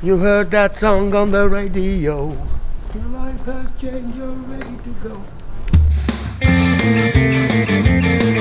You heard that song on the radio. Your life has changed, you're ready to go.